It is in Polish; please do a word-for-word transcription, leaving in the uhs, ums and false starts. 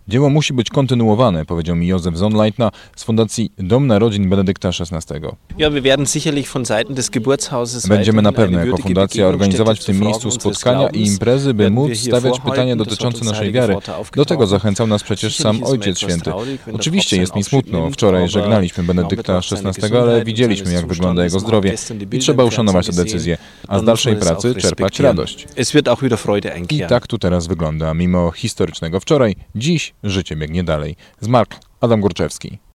Dzieło musi być kontynuowane, powiedział mi Józef Sonnleitner z Fundacji Dom Narodzin Benedykta szesnastego. Będziemy na pewno jako fundacja organizować w tym miejscu spotkania i imprezy, by móc stawiać pytania dotyczące naszej wiary. Do tego zachęcał nas przecież sam Ojciec Święty. Oczywiście jest mi smutno. Wczoraj żegnaliśmy Benedykta szesnastego, ale widzieliśmy, jak wygląda jego zdrowie i trzeba uszanować tę decyzję, a z dalszej pracy czerpać radość. I tak tu teraz wygląda. Mimo historycznego wczoraj, dziś życie biegnie dalej. Zmarł Adam Górczewski.